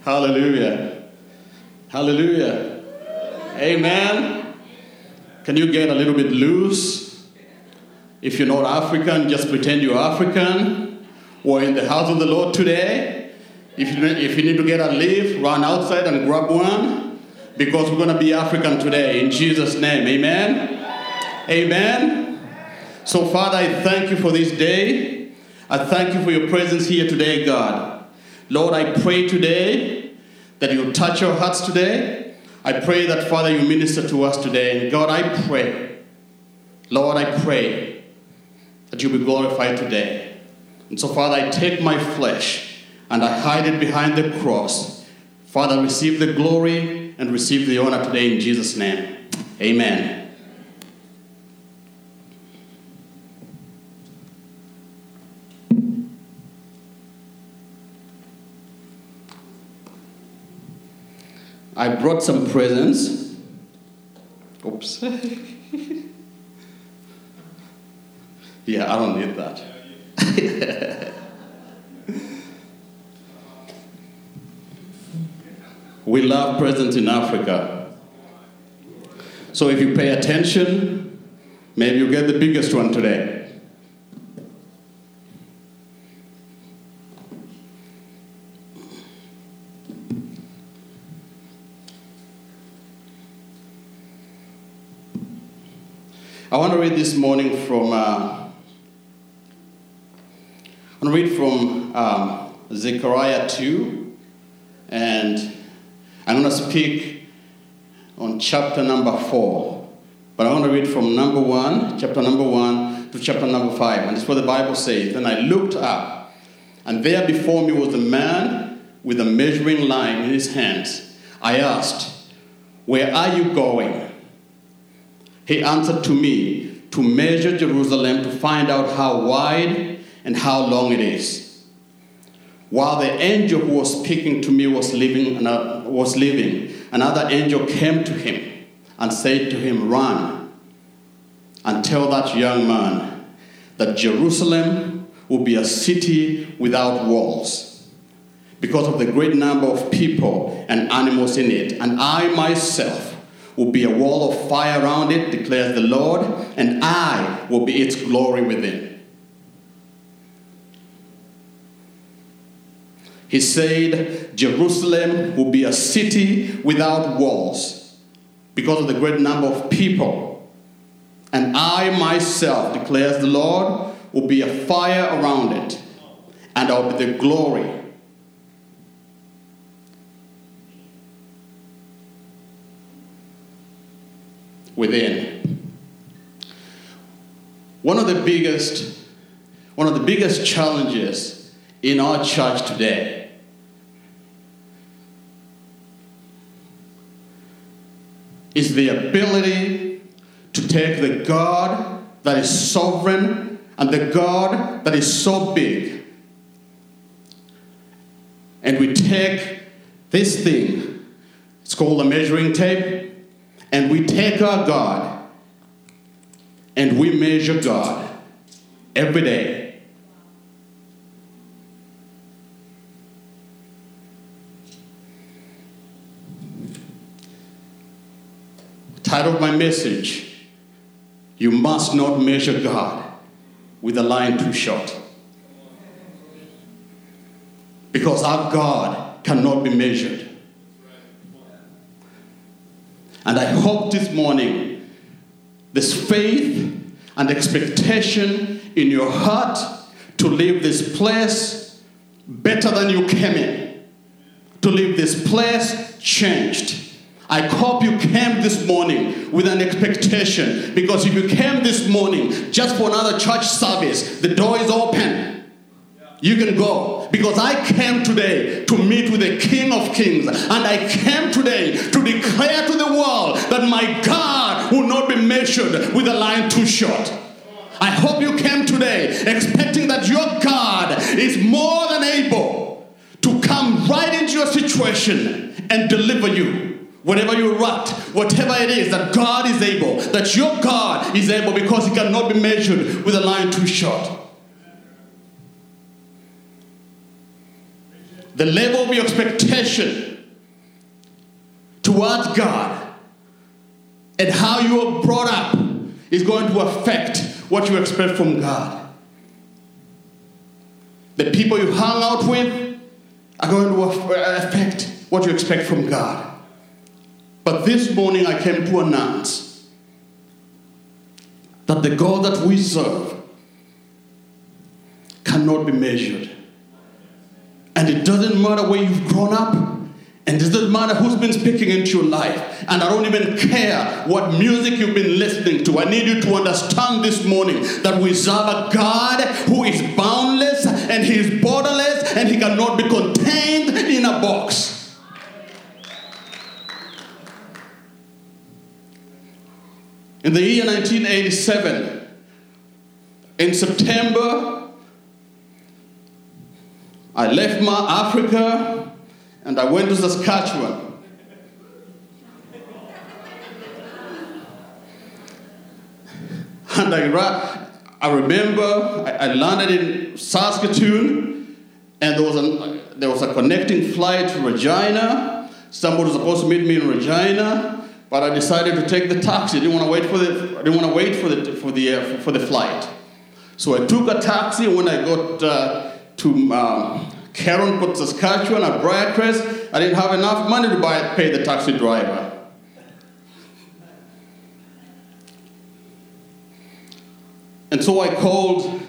Hallelujah. Hallelujah. Amen. Can you get a little bit loose? If you're not African, just pretend you're African. Or in the house of the Lord today, if you need to get a leaf, run outside and grab one. Because we're going to be African today. In Jesus' name. Amen. Amen. So, Father, I thank you for this day. I thank you for your presence here today, God. Lord, I pray today that you touch our hearts today. I pray that, Father, you minister to us today. And God, I pray, Lord, I pray that you be glorified today. And so, Father, I take my flesh and I hide it behind the cross. Father, receive the glory and receive the honor today in Jesus' name. Amen. I brought some presents. Oops. Yeah, I don't need that. We love presents in Africa. So if you pay attention, maybe you get the biggest one today. I want to read this morning from Zechariah 2, and I'm going to speak on chapter number 4. But I want to read from chapter number 1 to chapter number 5. And it's what the Bible says. Then I looked up, and there before me was a man with a measuring line in his hands. I asked, "Where are you going?" He answered to me, "To measure Jerusalem, to find out how wide and how long it is." While the angel who was speaking to me was leaving, another angel came to him and said to him, "Run and tell that young man that Jerusalem will be a city without walls because of the great number of people and animals in it. And I myself will be a wall of fire around it, declares the Lord, and I will be its glory within." He said, "Jerusalem will be a city without walls because of the great number of people. And I myself, declares the Lord, will be a fire around it, and I'll be the glory." Within. One of the biggest challenges in our church today is the ability to take the God that is sovereign and the God that is so big, and we take this thing, it's called a measuring tape, and we take our God and we measure God every day. Title of my message: You must not measure God with a line too short. Because our God cannot be measured. And I hope this morning there's faith and expectation in your heart to leave this place better than you came in. To leave this place changed. I hope you came this morning with an expectation, because if you came this morning just for another church service, the door is open. You can go. Because I came today to meet with the King of Kings. And I came today to declare to the world that my God will not be measured with a line too short. I hope you came today expecting that your God is more than able to come right into your situation and deliver you. Whatever you're at, whatever it is, that God is able, that your God is able, because he cannot be measured with a line too short. the level of your expectation towards God and how you are brought up is going to affect what you expect from God. The people you hang out with are going to affect what you expect from God. But this morning I came to announce that the God that we serve cannot be measured. And it doesn't matter where you've grown up, and it doesn't matter who's been speaking into your life. And I don't even care what music you've been listening to. I need you to understand this morning that we serve a God who is boundless and he is borderless and he cannot be contained in a box. In the year 1987, in September, I left Africa and I went to Saskatchewan. And I remember I landed in Saskatoon, and there was a connecting flight to Regina. Somebody was supposed to meet me in Regina, but I decided to take the taxi. I didn't want to wait for the flight. So I took a taxi, and when I got to Caron, Saskatchewan at Briarcrest, I didn't have enough money to pay the taxi driver. And so I called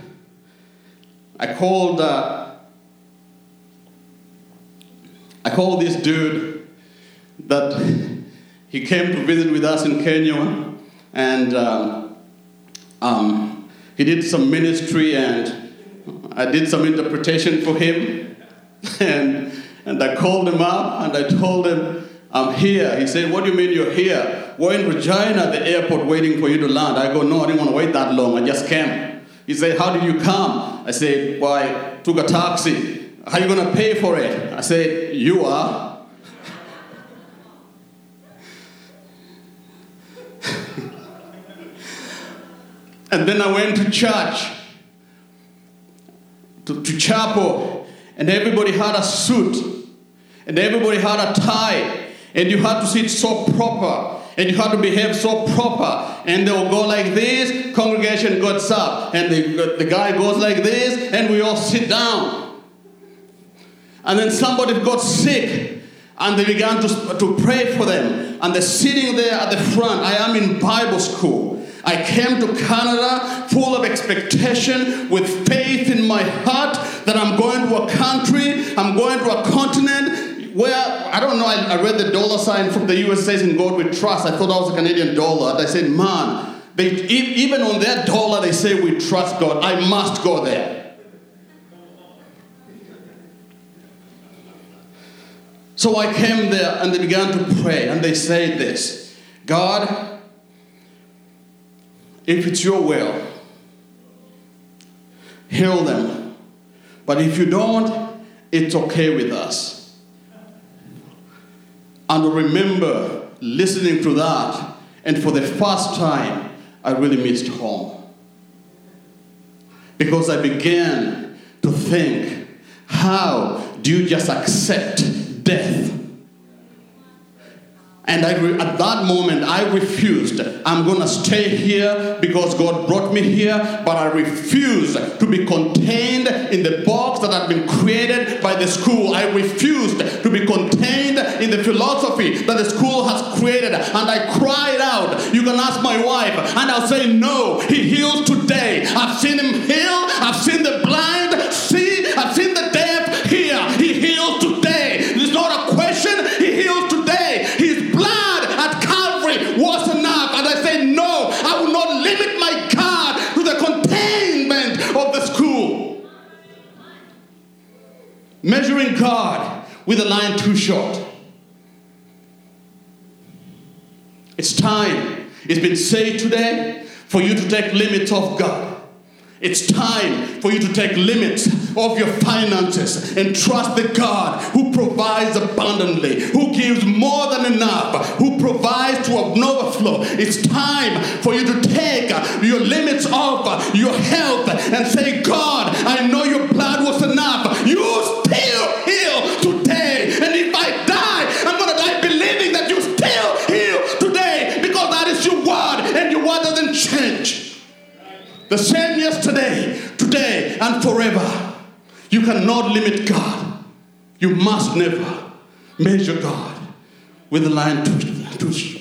this dude that he came to visit with us in Kenya, and he did some ministry, and I did some interpretation for him, and I called him up and I told him, I'm here. He said, what do you mean you're here? We're in Regina at the airport waiting for you to land. I go, no, I didn't want to wait that long. I just came. He said, how did you come? I said, well, I took a taxi. How are you going to pay for it? I said, you are. And then I went to church, to chapel, and everybody had a suit, and everybody had a tie, and you had to sit so proper, and you had to behave so proper, and they will go like this, congregation gets up, and the guy goes like this, and we all sit down. And then somebody got sick, and they began to pray for them, and they're sitting there at the front. I am in Bible school. I came to Canada full of expectation, with faith in my heart that I'm going to a country, I'm going to a continent where, I don't know, I read the dollar sign from the US says in God we trust. I thought that was a Canadian dollar. And I said, man, even on their dollar they say we trust God. I must go there. So I came there and they began to pray, and they said this: God, if it's your will, heal them. But if you don't, it's okay with us. And I remember listening to that, and for the first time, I really missed home. Because I began to think, how do you just accept death? And at that moment, I refused. I'm going to stay here because God brought me here, but I refused to be contained in the box that had been created by the school. I refused to be contained in the philosophy that the school has created. And I cried out. You can ask my wife, and I'll say, no, he heals today. I've seen him heal. I've seen the blind see. I've seen the deaf hear. He heals today. It's not a question. He heals today. His blood at Calvary was enough. And I said, no, I will not limit my God to the containment of the school. Measuring God with a line too short. It's time. It's been said today for you to take limits of God. It's time for you to take limits of your finances and trust the God who provides abundantly, who gives more than enough, who provides to an overflow. It's time for you to take your limits of your health and say, God, I know your blood was enough. You still heal The same yesterday, today, and forever. You cannot limit God. You must never measure God with a line too short.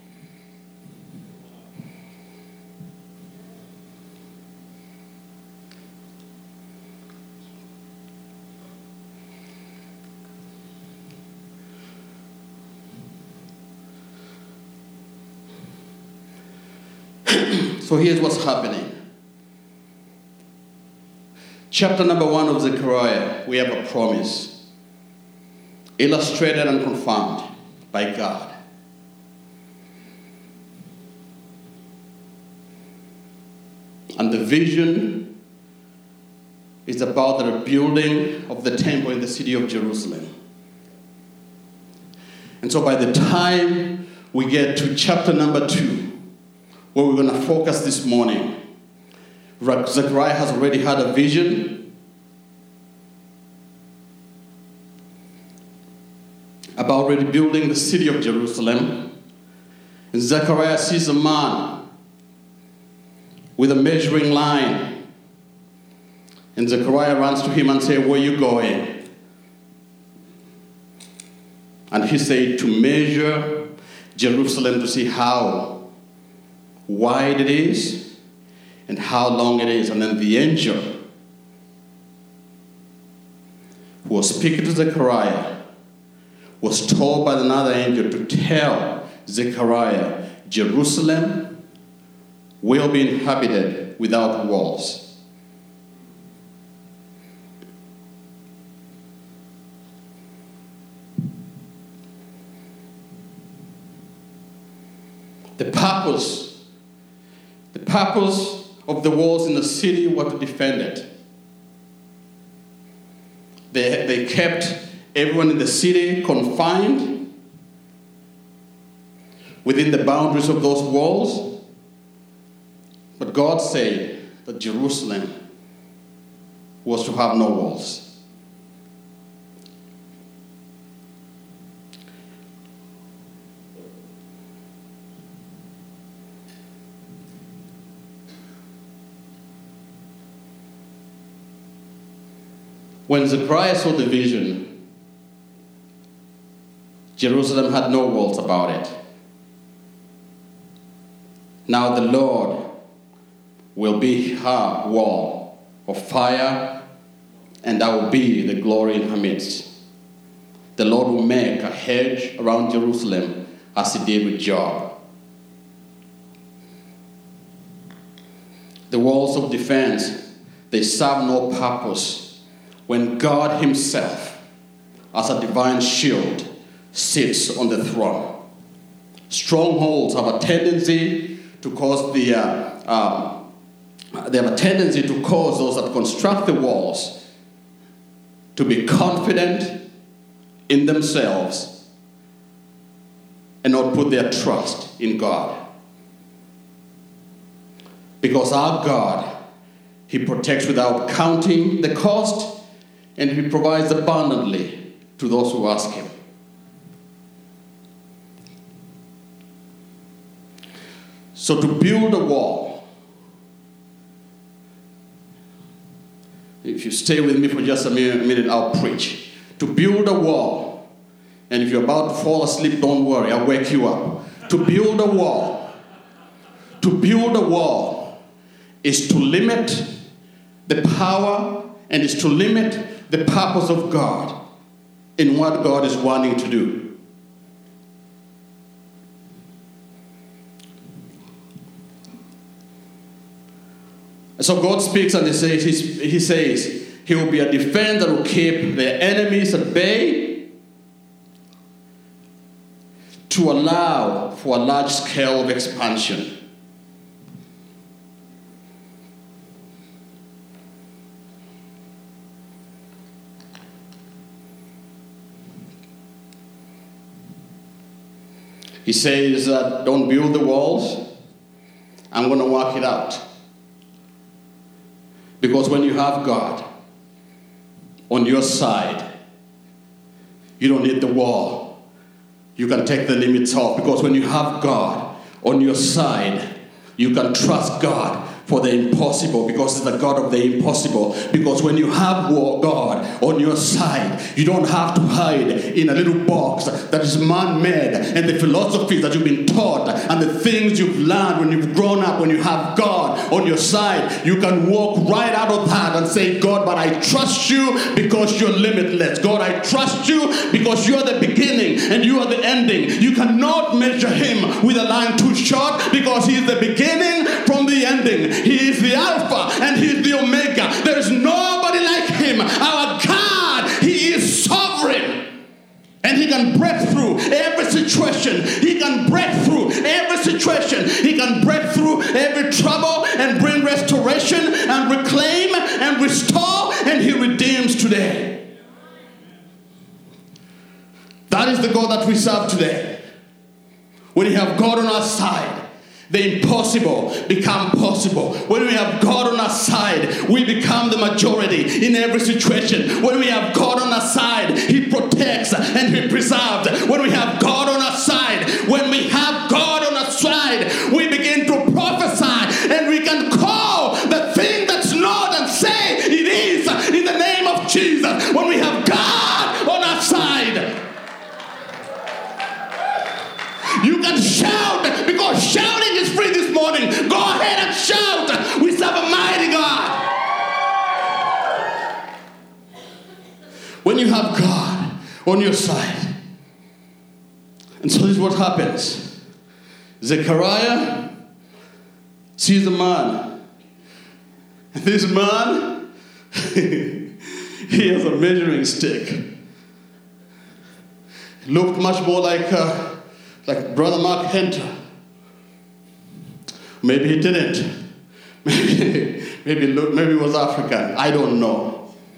So here's what's happening. Chapter number 1 of Zechariah, we have a promise, illustrated and confirmed by God. And the vision is about the rebuilding of the temple in the city of Jerusalem. And so by the time we get to chapter number 2, where we're going to focus this morning, Zechariah has already had a vision about rebuilding the city of Jerusalem. And Zechariah sees a man with a measuring line. And Zechariah runs to him and says, "Where are you going?" And he said, "To measure Jerusalem to see how wide it is and how long it is." And then the angel who was speaking to Zechariah was told by another angel to tell Zechariah, Jerusalem will be inhabited without walls. The purpose of the walls in the city were to defend it. They kept everyone in the city confined within the boundaries of those walls. But God said that Jerusalem was to have no walls. When Zechariah saw the vision, Jerusalem had no walls about it. Now the Lord will be her wall of fire, and that will be the glory in her midst. The Lord will make a hedge around Jerusalem as he did with Job. The walls of defense, they serve no purpose when God himself, as a divine shield, sits on the throne. Strongholds have a tendency to cause they have a tendency to cause those that construct the walls to be confident in themselves and not put their trust in God. Because our God, he protects without counting the cost, and he provides abundantly to those who ask him. So to build a wall, if you stay with me for just a minute, I'll preach. To build a wall, and if you're about to fall asleep, don't worry, I'll wake you up. To build a wall is to limit the power and is to limit the purpose of God in what God is wanting to do. So God speaks and he says he will be a defense that will keep their enemies at bay, to allow for a large scale of expansion. He says, don't build the walls. I'm going to work it out. Because when you have God on your side, you don't need the wall. You can take the limits off. Because when you have God on your side, you can trust God for the impossible, because He's the God of the impossible. Because when you have God on your side, you don't have to hide in a little box that is man-made, and the philosophies that you've been taught and the things you've learned when you've grown up. When you have God on your side, you can walk right out of that and say, God, but I trust you because you're limitless. God, I trust you because you're the beginning and you are the ending. You cannot measure Him with a line too short, because He is the beginning from the ending. He is the Alpha and He is the Omega. There is nobody like Him. Our God, He is sovereign. And He can break through every situation. He can break through every situation. He can break through every trouble and bring restoration and reclaim and restore, and He redeems today. That is the God that we serve today. When we have God on our side, the impossible become possible. When we have God on our side, we become the majority in every situation. When we have God on our side, He protects and He preserves. When we have God on our side, we begin to prophesy, and we can call the thing that's not and say it is in the name of Jesus. When we have God on our side, you can shout, because shouting is free this morning. Go ahead and shout. We serve a mighty God. When you have God on your side. And so this is what happens. Zechariah sees a man. And this man, he has a measuring stick. It looked much more like Brother Mark Hunter. Maybe he didn't. Maybe he was African. I don't know.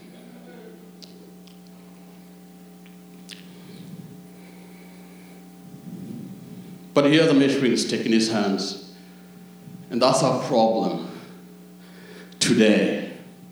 But he has a measuring stick in his hands. And that's our problem today.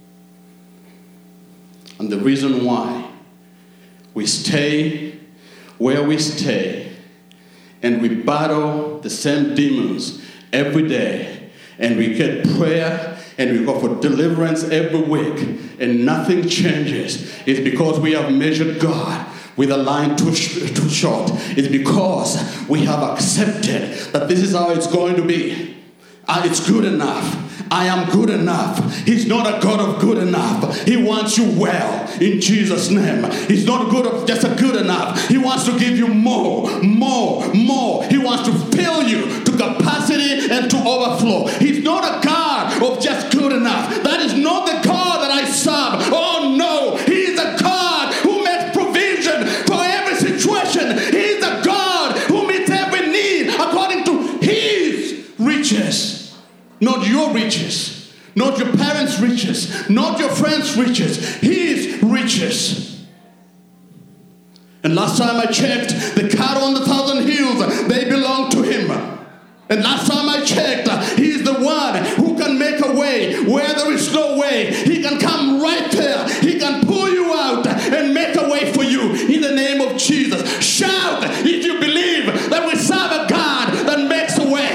And the reason why we stay where we stay, and we battle the same demons every day, and we get prayer, and we go for deliverance every week, and nothing changes, is because we have measured God with a line too short. It's because we have accepted that this is how it's going to be. It's good enough. I am good enough. He's not a God of good enough. He wants you well in Jesus' name. He's not good of just a good enough. He wants to give you more. He wants to fill you to capacity and to overflow. He's not a God of just good enough. That is not the God that I serve. Oh no, He is a God who makes provision for every situation. He is a God who meets every need according to His riches. Not your riches, not your parents' riches, not your friends' riches, His riches. And last time I checked, the cattle on the 1,000 hills, they belong to Him. And last time I checked, He is the one who can make a way where there is no way. He can come right there. He can pull you out and make a way for you in the name of Jesus. Shout if you believe that we serve a God that makes a way.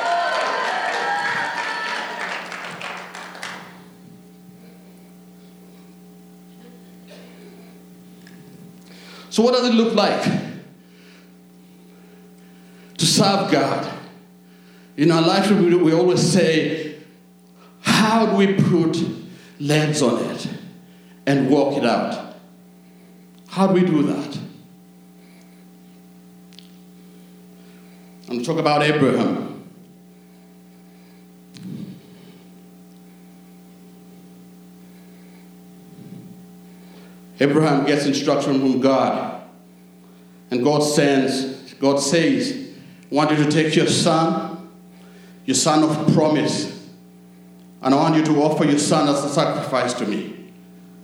So what does it look like to serve God? In our life, we always say, how do we put legs on it and walk it out? How do we do that? I'm going to talk about Abraham. Abraham gets instruction from God. And God says, I want you to take your son of promise, and I want you to offer your son as a sacrifice to me.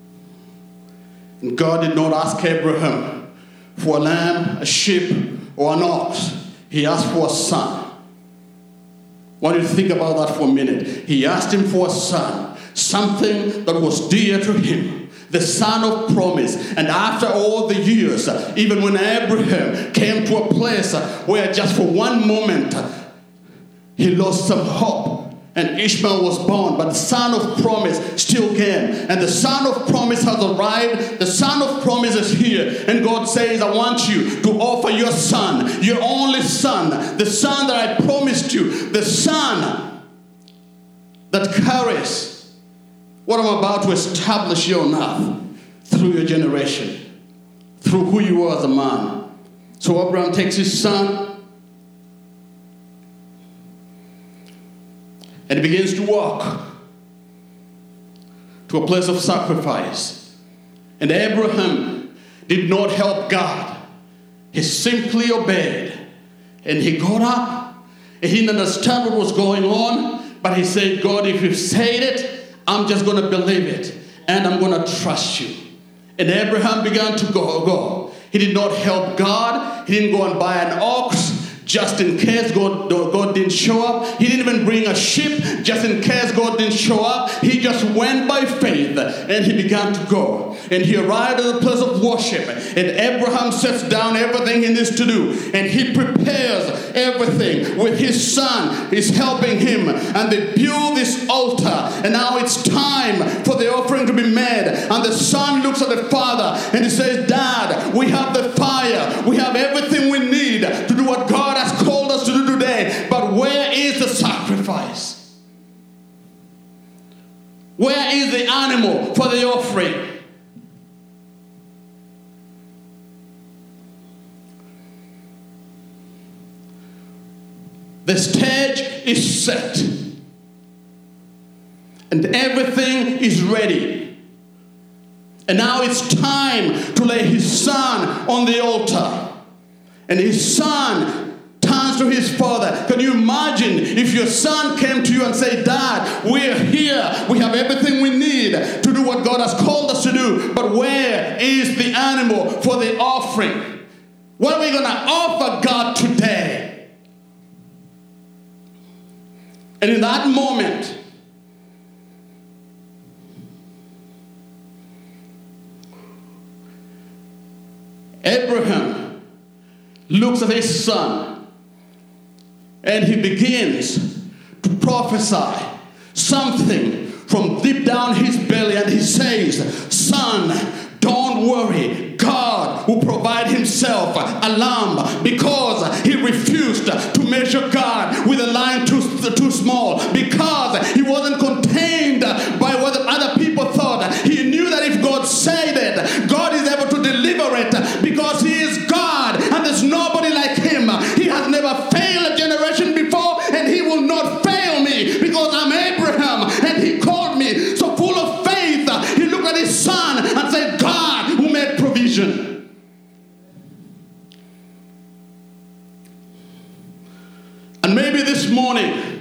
And God did not ask Abraham for a lamb, a sheep, or an ox. He asked for a son. I want you to think about that for a minute. He asked him for a son, something that was dear to him, the son of promise. And after all the years, even when Abraham came to a place where just for one moment he lost some hope, and Ishmael was born, but the son of promise still came. And the son of promise has arrived. The son of promise is here. And God says, I want you to offer your son, your only son, the son that I promised you, the son that carries what I'm about to establish here on earth through your generation, through who you are as a man. So Abraham takes his son, and he begins to walk to a place of sacrifice. And Abraham did not help God. He simply obeyed. And he got up. And he didn't understand what was going on. But he said, God, if you've said it, I'm just going to believe it. And I'm going to trust you. And Abraham began to go. He did not help God. He didn't go and buy an ox just in case God didn't show up. He didn't even bring a sheep just in case God didn't show up. He just went by faith and he began to go. And he arrived at the place of worship. And Abraham sets down everything he needs to do. And he prepares everything with his son. He's helping him. And they build this altar. And now it's time for the offering to be made. And the son looks at the father and he says, Dad, we have the fire. We have everything we need to do what God has called us to do today. But where is the sacrifice? Where is the animal for the offering? The stage is set. And everything is ready. And now it's time to lay his son on the altar. And his son turns to his father. Can you imagine if your son came to you and said, Dad, we're here. We have everything we need to do what God has called us to do. But where is the animal for the offering? What are we going to offer God today? And in that moment, Abraham looks at his son and he begins to prophesy something from deep down his belly, and he says, Son, don't worry. God will provide himself a lamb, because he refused to measure God with a line too small, because he wasn't contained by what other people thought. He knew that if God said it, God is able to deliver it, because he is God and there's nobody like him. He has never failed a generation before, and he will not fail me, because I'm Abraham and he called me. So full of faith, he looked at his son and said, God who made provision. And maybe this morning,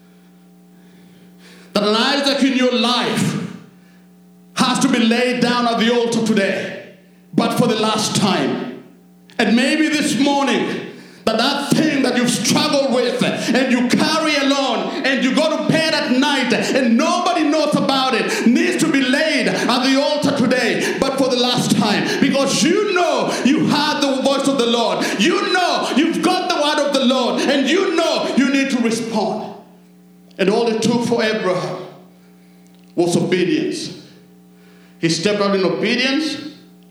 that an Isaac in your life has to be laid down at the altar today, but for the last time. And maybe this morning, that thing that you've struggled with and you carry alone and you go to bed at night and nobody knows about it, needs to be laid at the altar today, but for the last time. Because you know you heard the voice of the Lord. You know you've got the word of the Lord, and you know you need to respond. And all it took for Abraham was obedience. He stepped out in obedience,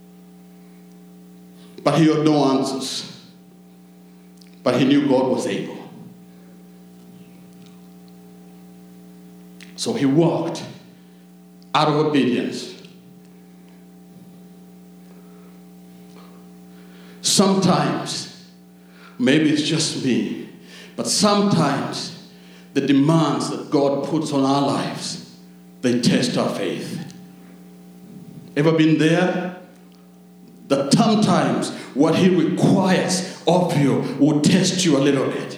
but he had no answers. But he knew God was able. So he walked out of obedience. Sometimes, maybe it's just me, but sometimes the demands that God puts on our lives, they test our faith. Ever been there? That sometimes what he requires of you will test you a little bit.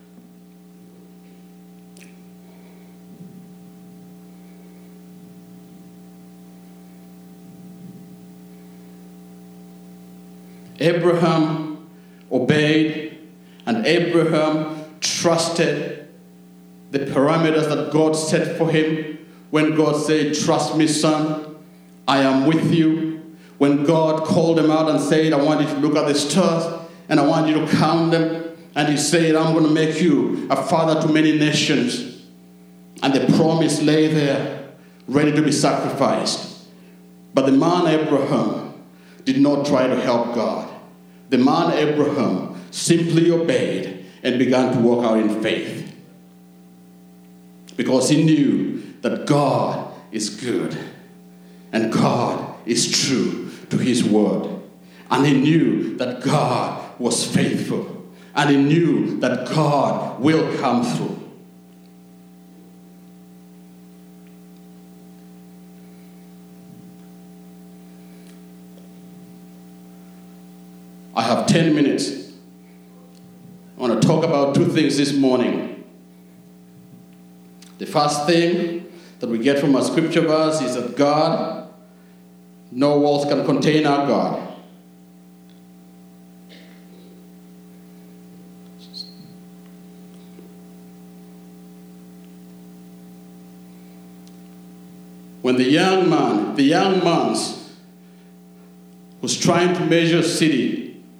Abraham obeyed, and Abraham trusted the parameters that God set for him. When God said, trust me, son, I am with you. When God called him out and said, I want you to look at the stars and I want you to count them. And he said, I'm going to make you a father to many nations. and the promise lay there, ready to be sacrificed. But the man Abraham did not try to help God. The man Abraham simply obeyed and began to walk out in faith, because he knew that God is good and God is true to his word. And he knew that God was faithful, and he knew that God will come through. I have 10 minutes. I want to talk about two things this morning. The first thing that we get from our scripture verse is that God, no walls can contain our God. When the young man was trying to measure a city,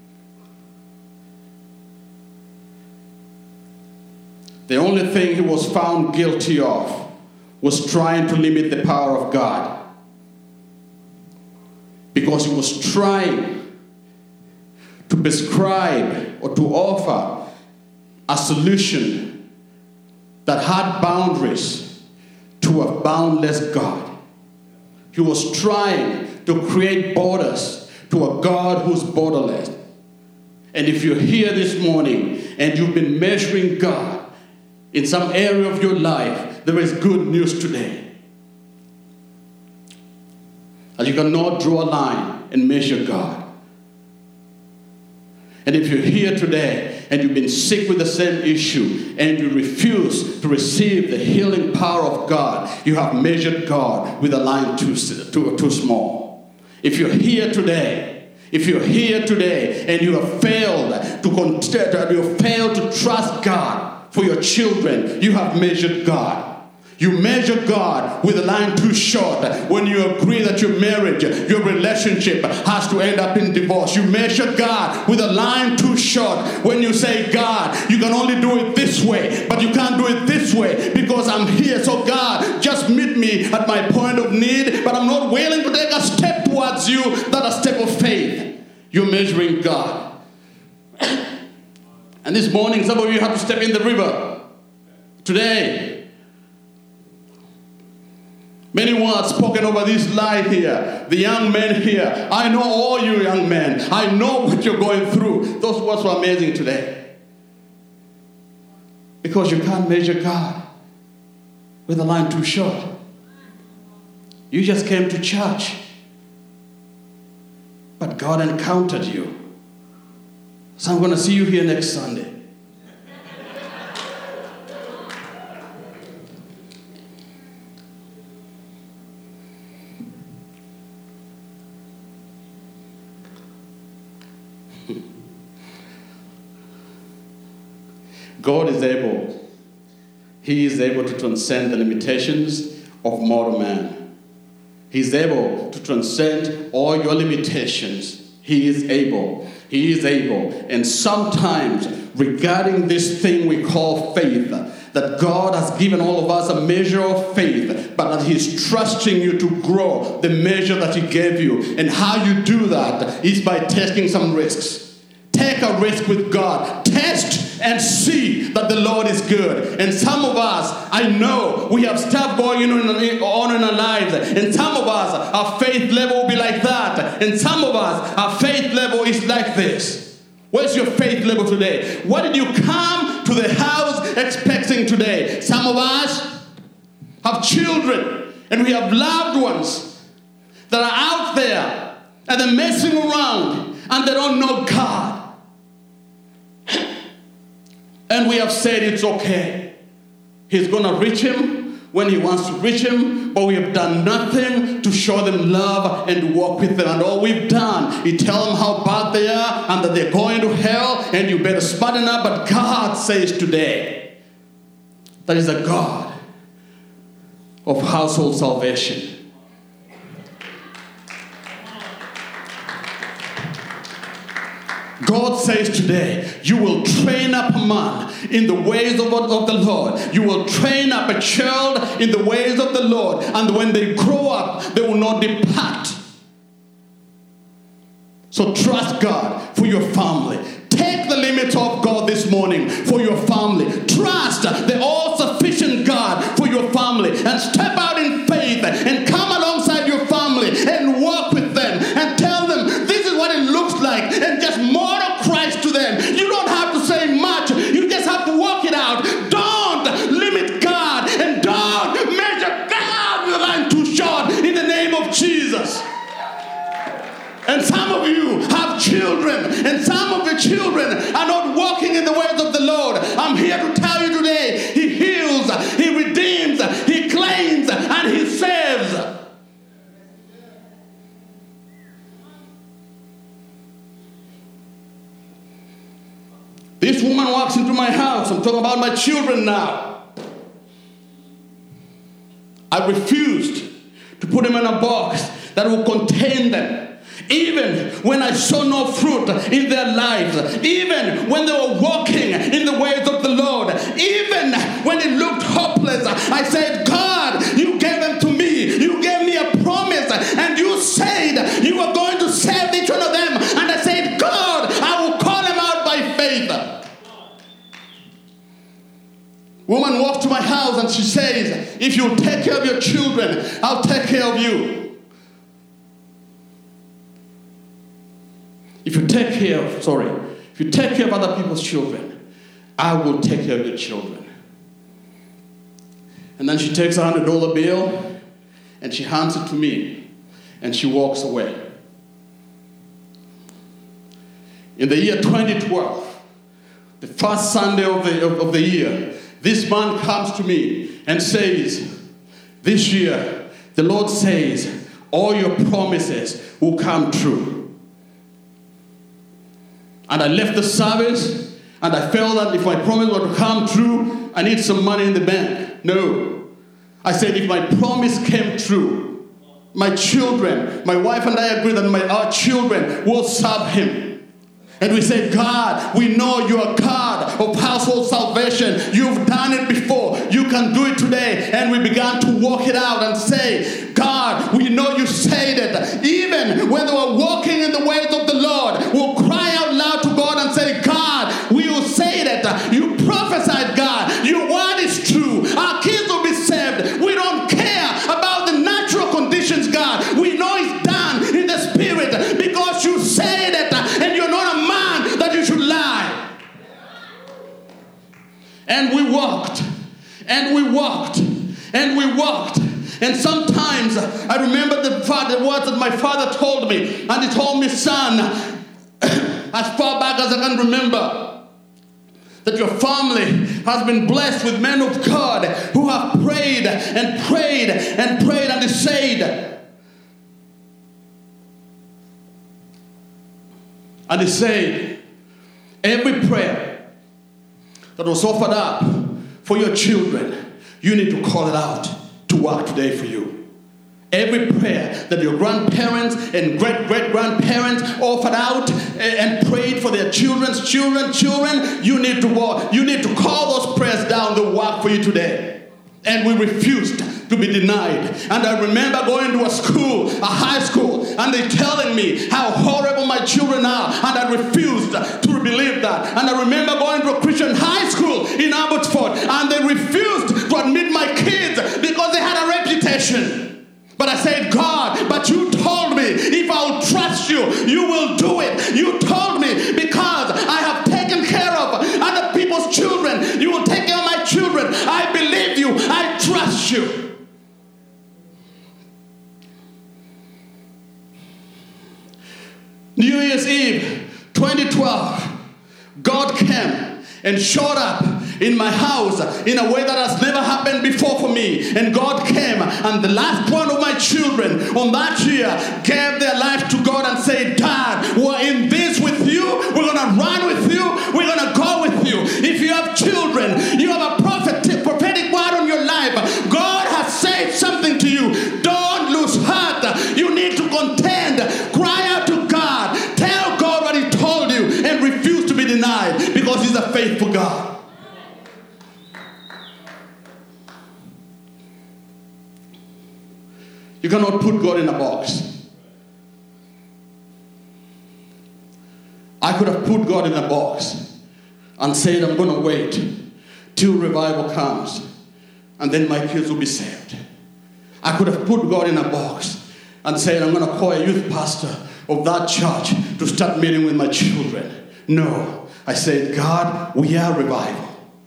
the only thing he was found guilty of was trying to limit the power of God, because he was trying to prescribe or to offer a solution that had boundaries to a boundless God. He was trying to create borders to a God who's borderless. And if you're here this morning and you've been measuring God in some area of your life, there is good news today. And you cannot draw a line and measure God. And if you're here today and you've been sick with the same issue and you refuse to receive the healing power of God, you have measured God with a line too small. If you're here today and you have failed to trust God for your children, you have measured God. You measure God with a line too short when you agree that your marriage, your relationship has to end up in divorce. You measure God with a line too short when you say, God, you can only do it this way, but you can't do it this way because I'm here. So God, just meet me at my point of need, but I'm not willing to take a step towards you, not a step of faith. You're measuring God. And this morning, some of you have to step in the river. Today, many words spoken over this life here. The young men here. I know all you young men. I know what you're going through. Those words were amazing today. Because you can't measure God with a line too short. You just came to church, but God encountered you. So I'm going to see you here next Sunday. God is able. He is able to transcend the limitations of mortal man. He's able to transcend all your limitations. He is able. He is able. And sometimes, regarding this thing we call faith, that God has given all of us a measure of faith, but that He's trusting you to grow the measure that He gave you. And how you do that is by taking some risks. Take a risk with God. Test and see that the Lord is good. And some of us, I know, we have stuff going on in our lives. And some of us, our faith level will be like that. And some of us, our faith level is like this. Where's your faith level today? What did you come to the house expecting today? Some of us have children and we have loved ones that are out there and they're messing around and they don't know God. And we have said it's okay. He's going to reach him when he wants to reach him, but we have done nothing to show them love and to walk with them. And all we've done is tell them how bad they are and that they're going to hell and you better smarten up. But God says today, that is a God of household salvation. God says today, you will train up a man in the ways of the Lord. You will train up a child in the ways of the Lord. And when they grow up, they will not depart. So trust God for your family. Take the limits of God this morning for your family. Trust the all-sufficient God for your family. And step out in faith and come alongside your family and walk with them and tell them this is what it looks like, and just model Christ to them. You don't have to say much. You just have to walk it out. Don't limit God, and don't measure God with a line too short in the name of Jesus. And some of you have children, and some of your children are not walking in the ways of the Lord. I'm here to tell you today, He heals, He redeems, He claims, and He saves. This woman walks into my house. I'm talking about my children now. I refused to put them in a box that will contain them. Even when I saw no fruit in their lives, even when they were walking in the ways of the Lord, even when it looked hopeless, I said, God, you gave them to me. You gave me a promise, and you said you were going to save each one of them. And I said, God, I will call them out by faith. Woman walked to my house and she says, if you take care of your children, I'll take care of you. If you take care of other people's children, I will take care of your children. And then she takes a $100 bill and she hands it to me and she walks away. In the year 2012, the first Sunday of the year, this man comes to me and says, this year, the Lord says, all your promises will come true. And I left the service, and I felt that if my promise were to come true, I need some money in the bank. No. I said, if my promise came true, my children, my wife and I agree that our children will serve Him. And we said, God, we know you are God of household salvation. You've done it before. You can do it today. And we began to walk it out and say, God, we know you said it. Even when they were walking in the ways of the Lord, we'll cry out loud to God and say, God, we will say that. You prophesied, God. Your word is true. Our kids will be saved. We don't care about the natural conditions, God. We know it's done in the spirit because you said it, and you're not a man that you should lie. And we walked, and we walked, and we walked. And sometimes I remember the words that my father told me. And he told me, son, as far back as I can remember, that your family has been blessed with men of God who have prayed and prayed and prayed. And he said, every prayer that was offered up for your children, you need to call it out to work today for you. Every prayer that your grandparents and great-great-grandparents offered out and prayed for their children's children, you need to walk. You need to call those prayers down. They'll work for you today. And we refused to be denied. And I remember going to a high school, and they telling me how horrible my children are, and I refused to believe that. And I remember going to a Christian high school in Abbotsford, and they refused to admit my kids because they had a reputation. But I said, God, but you told me if I'll trust you, you will do it. You told me because I have taken care of other people's children, you will take care of my children. I believe you. I trust you. New Year's Eve, 2012, God came and showed up in my house in a way that has never happened before for me. And God came, and the last one of my children on that year gave their life to God and said, Dad, we're in this with you. We're going to run with you. We're going to go with you. If you have children, you have a prophetic word on your life. God has said something to you. Don't lose heart. You need to contend. Cry out to God. Tell God what He told you and denied because he's a faithful God. You cannot put God in a box. I could have put God in a box and said, I'm going to wait till revival comes and then my kids will be saved. I could have put God in a box and said, I'm going to call a youth pastor of that church to start meeting with my children. No, I said, God, we are revival.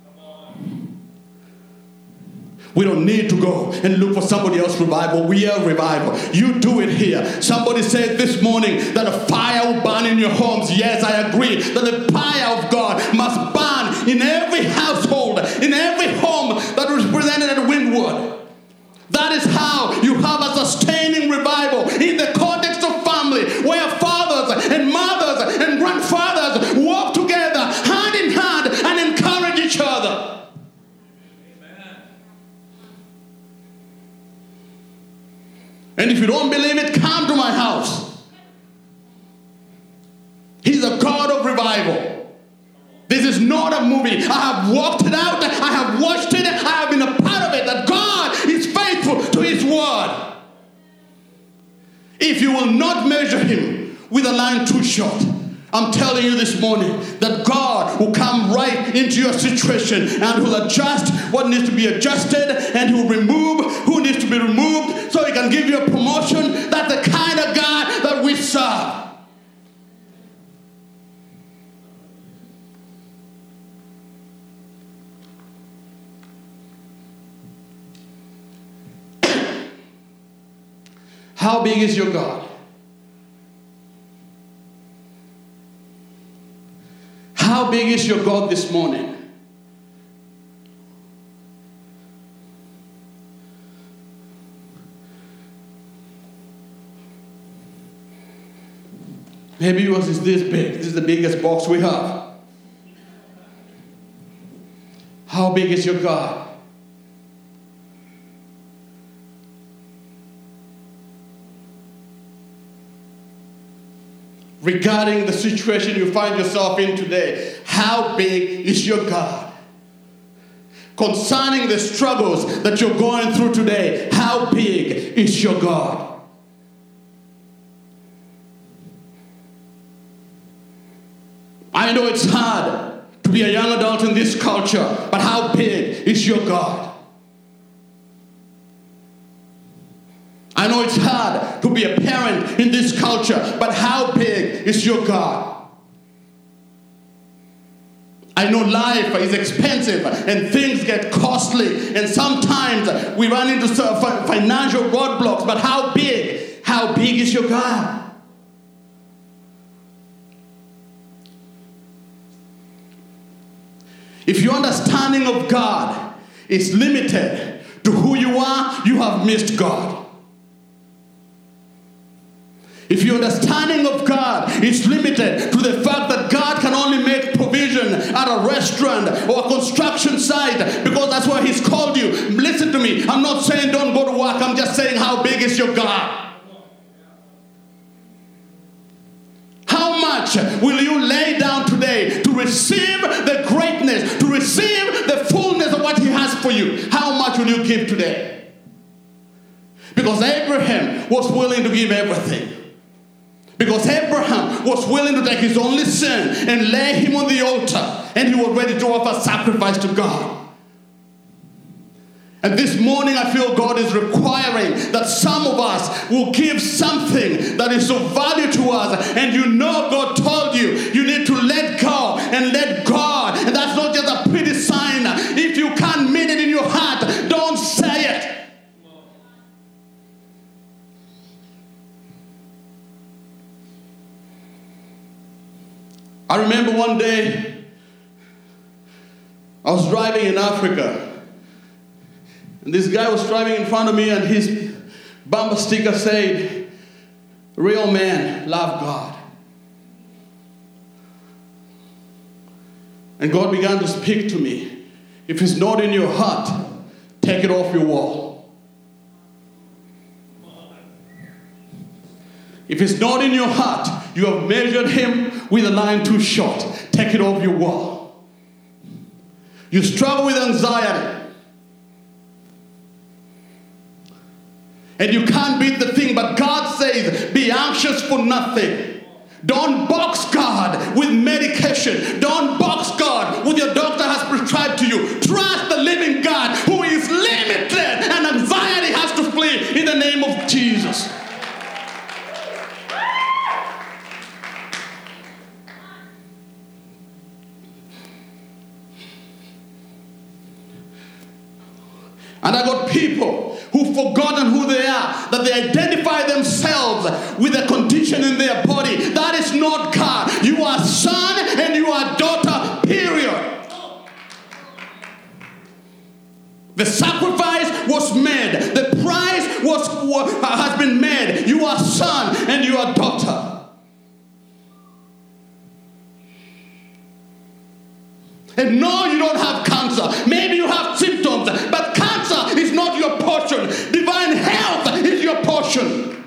We don't need to go and look for somebody else's revival. We are revival. You do it here. Somebody said this morning that a fire will burn in your homes. Yes, I agree that the fire of God must burn in every household, in every home that is represented at Wynwood. That is how you have a sustaining revival in the context of family, where fathers and mothers and grandfathers walk together hand in hand and encourage each other. And if you don't believe it, come to my house. He's a God of revival. This is not a movie. I have walked it out. I have watched it. I have been a part of it. That God is faithful to his word. If you will not measure him with a line too short, I'm telling you this morning that God will come right into your situation and will adjust what needs to be adjusted, and he will remove who needs to be removed so he can give you a promotion. That's the kind of God that we serve. How big is your God? How big is your God this morning? Maybe yours is this big. This is the biggest box we have. How big is your God? Regarding the situation you find yourself in today, how big is your God? Concerning the struggles that you're going through today, how big is your God? I know it's hard to be a young adult in this culture, but how big is your God? I know it's hard to be a parent in this culture, but how big is your God? I know life is expensive and things get costly, and sometimes we run into financial roadblocks, but how big is your God? If your understanding of God is limited to who you are, you have missed God. If your understanding of God is limited to the fact that God can only make provision at a restaurant or a construction site because that's where he's called you, listen to me. I'm not saying don't go to work. I'm just saying, how big is your God? How much will you lay down today to receive the greatness, to receive the fullness of what he has for you? How much will you give today? Because Abraham was willing to give everything. Because Abraham was willing to take his only son and lay him on the altar, and he was ready to offer sacrifice to God. And this morning I feel God is requiring that some of us will give something that is of value to us, and you know God told you, you need to let go and let God. And that's not just a pretty sign. If you can't mean it in your heart, don't say it. I remember one day I was driving in Africa, and this guy was driving in front of me, and his bumper sticker said, "Real men love God." And God began to speak to me. If it's not in your heart, take it off your wall. If it's not in your heart, you have measured him with a line too short. take it off your wall. You struggle with anxiety. And you can't beat the thing, but God says, be anxious for nothing. Don't box God with medication. Don't box God with your doctor has prescribed to you. Trust the living God who is limitless, and anxiety has to flee in the name of Jesus. And I got people who've forgotten who they are, that they identify themselves with a condition in their body. That is not God. You are son and you are daughter, period. The sacrifice was made. The price has been made. You are son and you are daughter. And no, you don't have cancer. Maybe you have symptoms, but cancer is not your portion. Divine health is your portion.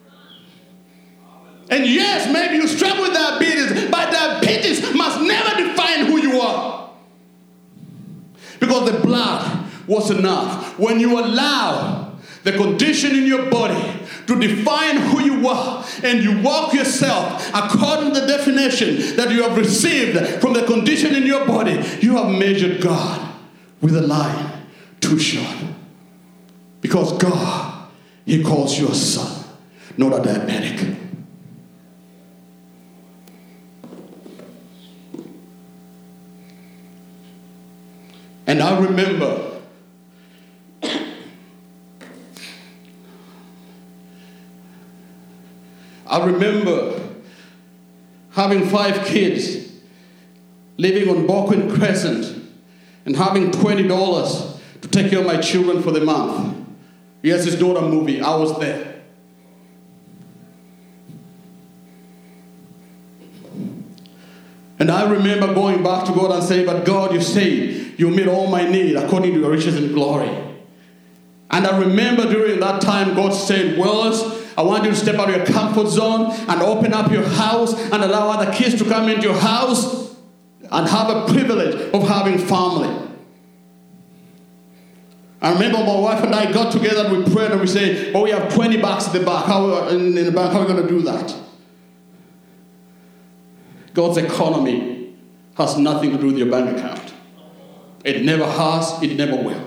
And yes, maybe you struggle with diabetes, but diabetes must never define who you are. Because the blood was enough. When you allow the condition in your body to define who you are, and you walk yourself according to the definition that you have received from the condition in your body, you have measured God with a line too short. Because God, He calls you a son, not a diabetic. And I remember having 5 kids, living on Boquin Crescent, and having $20 to take care of my children for the month. Yes, it's not a movie. I was there. And I remember going back to God and saying, but God, you say you meet all my need according to your riches and glory. And I remember during that time, God said, Wells, I want you to step out of your comfort zone and open up your house and allow other kids to come into your house and have a privilege of having family. I remember my wife and I got together and we prayed and we said, we have $20 in the bank. In the bank, how are we going to do that? God's economy has nothing to do with your bank account. It never has, it never will.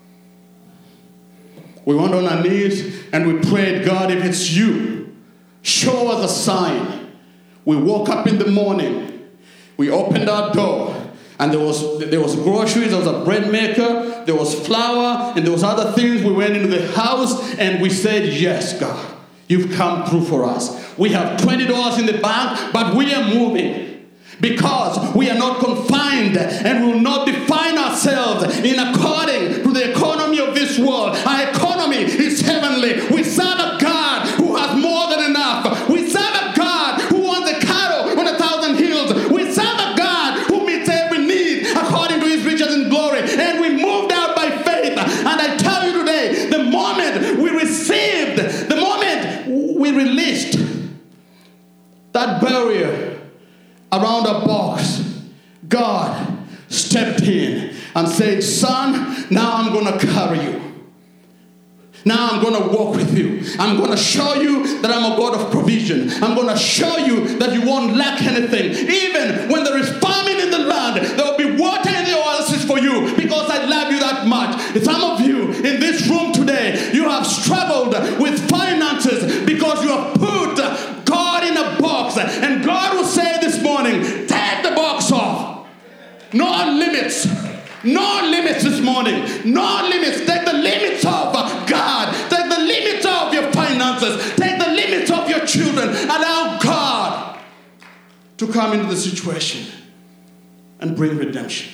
We went on our knees and we prayed, God, if it's you, show us a sign. We woke up in the morning, we opened our door, and there was groceries, there was a bread maker, there was flour, and there was other things. We went into the house and we said, yes, God, you've come through for us. We have $20 in the bank, but we are moving. Because we are not confined and will not define ourselves in according to the economy of this world. Our economy is heavenly. We serve a God who has more than enough. We serve a God who owns the cattle on 1,000 hills. We serve a God who meets every need according to His riches and glory. And we moved out by faith. And I tell you today, the moment we received, the moment we released that barrier around a box, God stepped in and said, son, now I'm going to carry you. Now I'm going to walk with you. I'm going to show you that I'm a God of provision. I'm going to show you that you won't lack anything. Even when there is famine in the land, there will be water in the oasis for you, because I love you that much. Some of you in this room today, you have struggled with finances because you have put God in a box. And God will say this morning, take the box off. No limits. No limits this morning. No limits. Take the limits off God. Take the limits off your finances. Take the limits off your children. Allow God to come into the situation and bring redemption.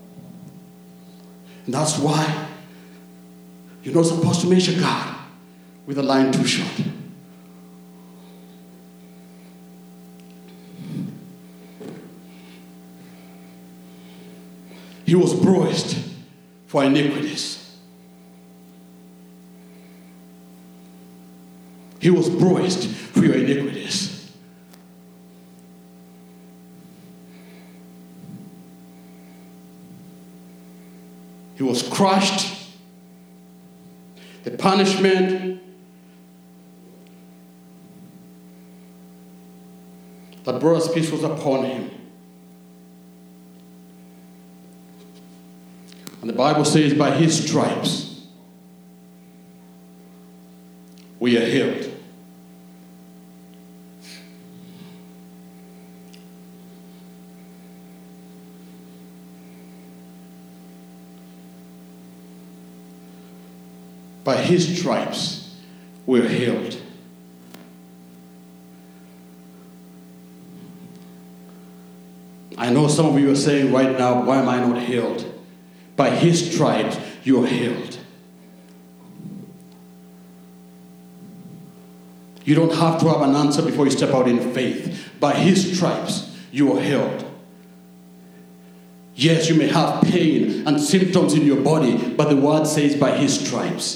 And that's why you're not supposed to measure God with a line too short. He was bruised for iniquities. He was bruised for your iniquities. He was crushed. The punishment that brought us peace was upon him. And the Bible says, by his stripes we are healed. By his stripes we are healed. I know some of you are saying right now, why am I not healed? By his stripes you are healed. You don't have to have an answer before you step out in faith. By his stripes you are healed. Yes, you may have pain and symptoms in your body, but the word says by his stripes.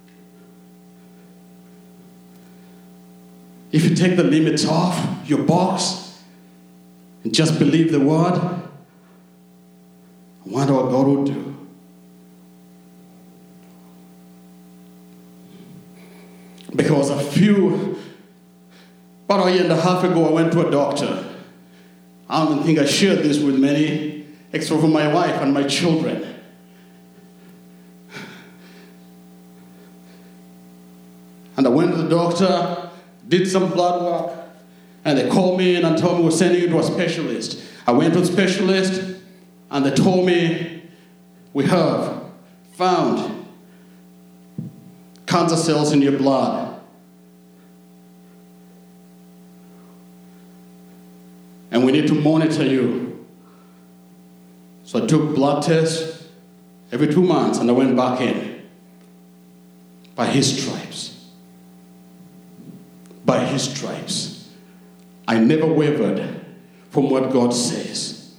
If you take the limits off your box and just believe the word, I wonder what God will do. Because about a year and a half ago, I went to a doctor. I don't think I shared this with many, except for my wife and my children. And I went to the doctor, did some blood work, and they called me in and told me we're sending you to a specialist. I went to a specialist, and they told me we have found cancer cells in your blood. And we need to monitor you. So I took blood tests every 2 months, and I went back in. By his stripes. By his stripes. I never wavered from what God says.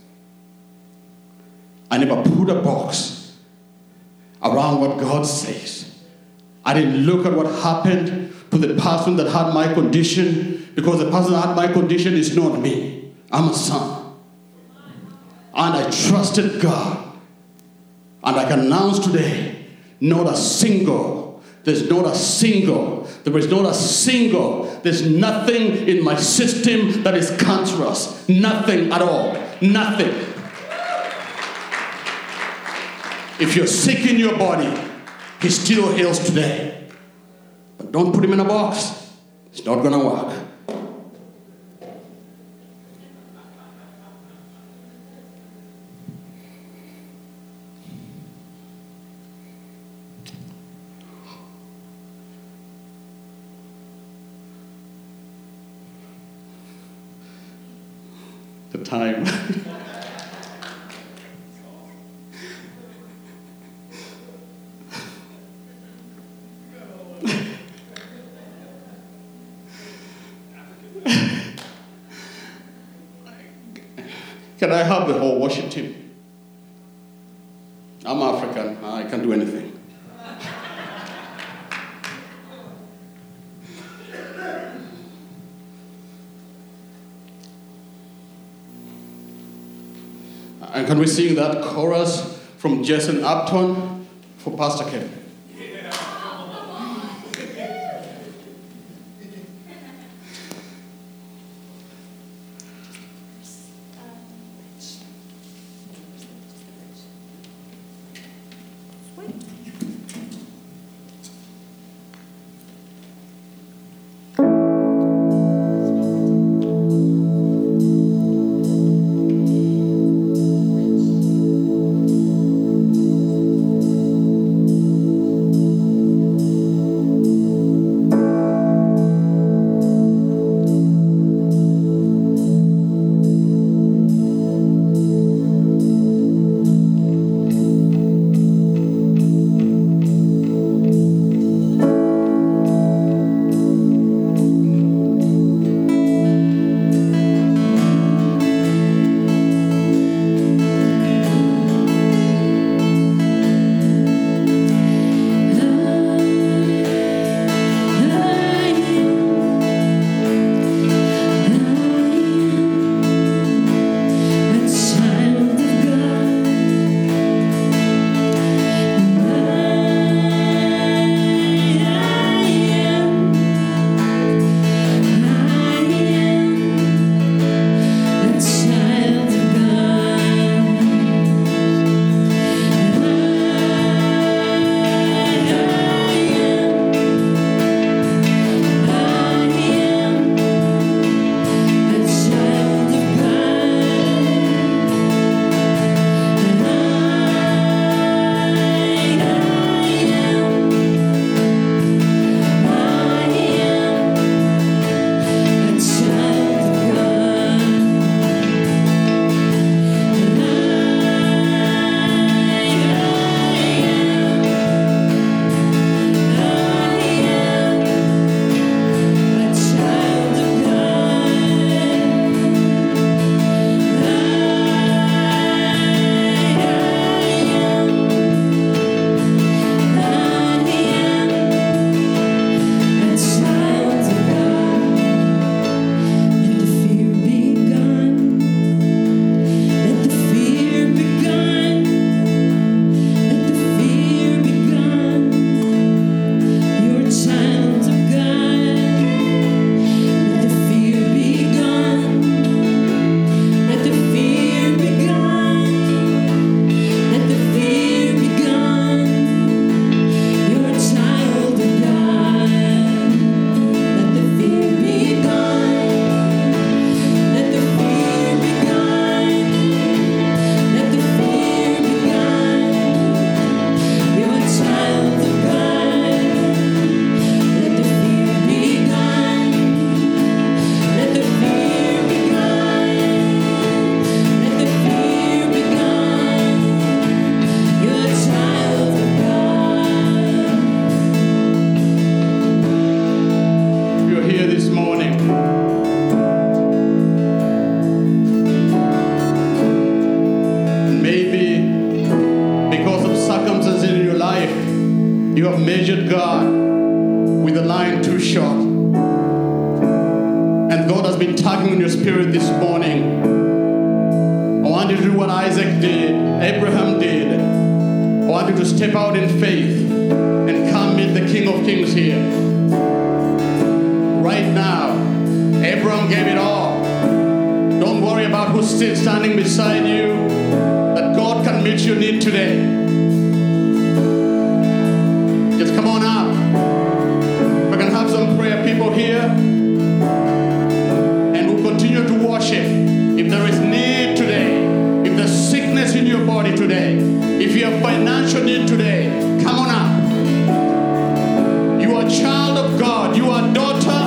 I never put a box around what God says. I didn't look at what happened to the person that had my condition, because the person that had my condition is not me. I'm a son. And I trusted God. And I can announce today, there is nothing in my system that is cancerous. Nothing at all. Nothing. If you're sick in your body, he still heals today. But don't put him in a box. It's not going to work. The time. Can I have the whole worship team? I'm African. I can do anything. And can we sing that chorus from Jason Upton for Pastor Kevin? measured God with a line too short. And God has been tugging on your spirit this morning. I want you to do what Isaac did, Abraham did. I want you to step out in faith and come meet the King of Kings here. Right now, Abraham gave it all. Don't worry about who's still standing beside you. That God can meet your need today. Just come on up. We can have some prayer people here. And we'll continue to worship. If there is need today, if there's sickness in your body today, if you have financial need today, come on up. You are a child of God. You are a daughter